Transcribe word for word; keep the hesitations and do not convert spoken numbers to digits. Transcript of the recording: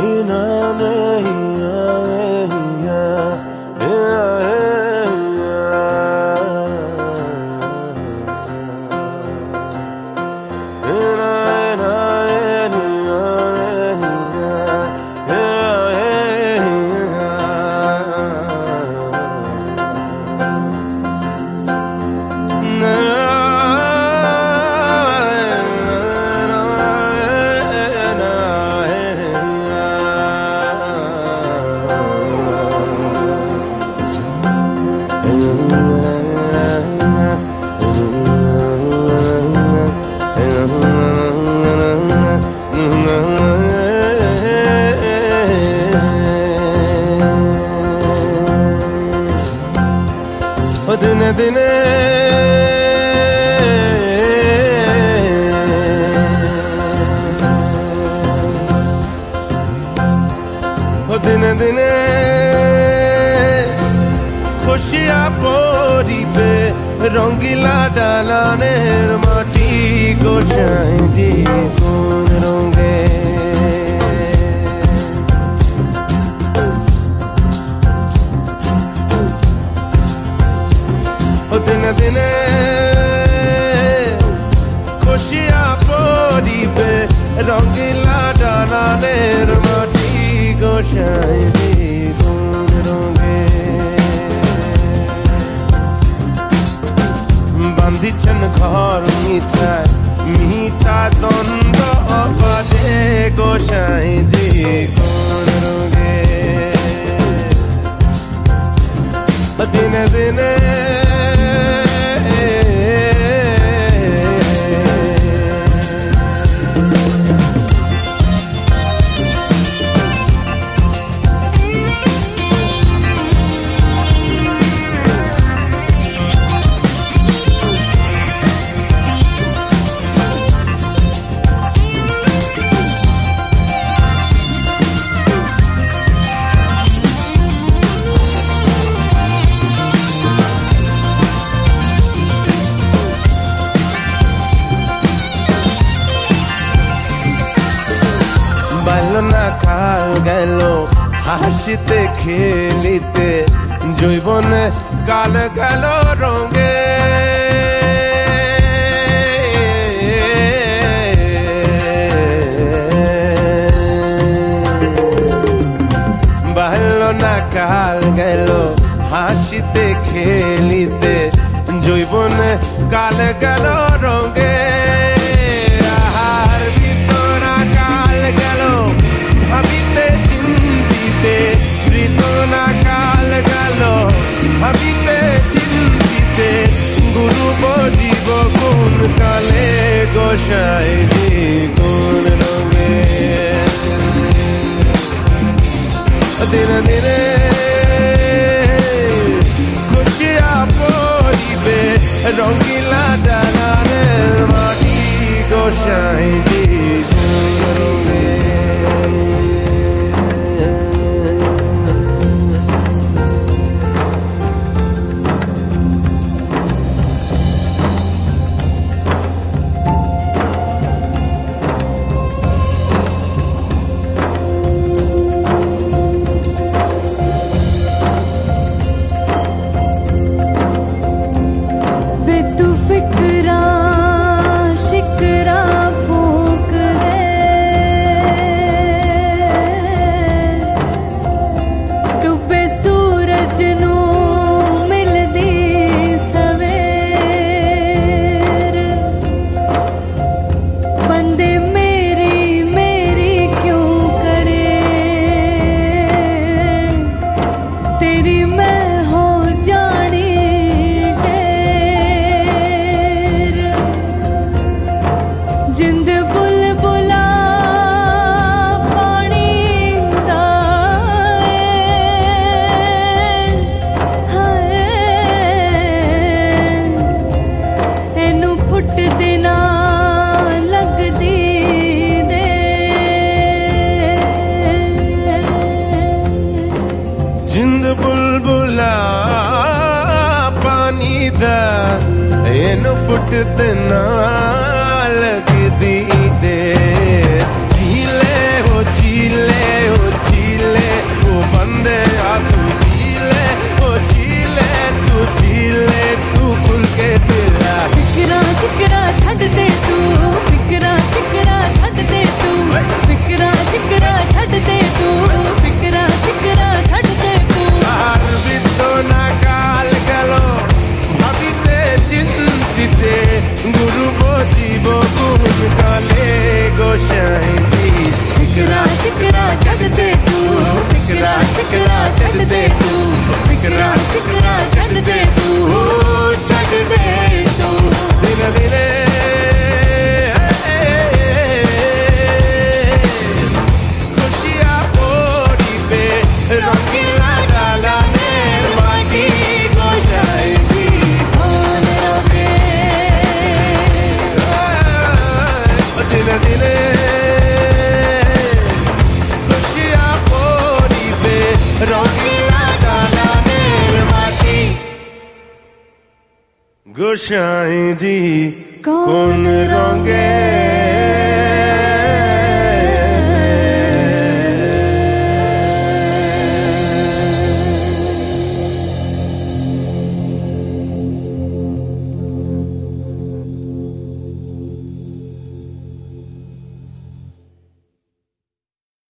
दिने दिने दिने दिने खुशियाँ पोरी पे रंगीला डालाने माटी गोशाई जी कौन रोंगे दिने दिने खुशियाँ पोरी पे रंगीला डालाने माटी गोशाई जी कौन रोंगे বান্ধিছেন ঘর মিঠাই মিঠা দ্বন্দ্ব অবাধে গোসাই জি কোন রোগে দিনে দিনে না কাল গেল হাসিতে খেলিতে জৈবনে কাল গেল রঙে বাহল না কাল গেল হাসিতে খেলিতে জৈবনে কাল গেল রঙে ভাবিতে চিন্তিতে ঋতনা কাল গেল ভাবিতে চিন্তিতে গুরু বজিব কোন কালে গোসাই কোন রঙে দিনে দিনে খুশিয়া পরিবে রঙিলা ডালানের মাটি গোসাই কোন রঙে जिंद बुलबुला पानी दा इन फुट ना लग दी दे चीले हो चीले हो शिकरा छड़ दे तू छड़ दे तू दिने दिने खुशियां पोड़ी पे रंगीला डाला ने माटी गोशाई दी कौन रोके दिने दिने खुशियां पोड़ी पे रंगीला डाला ने माटी गोशाई जी कौन रंगे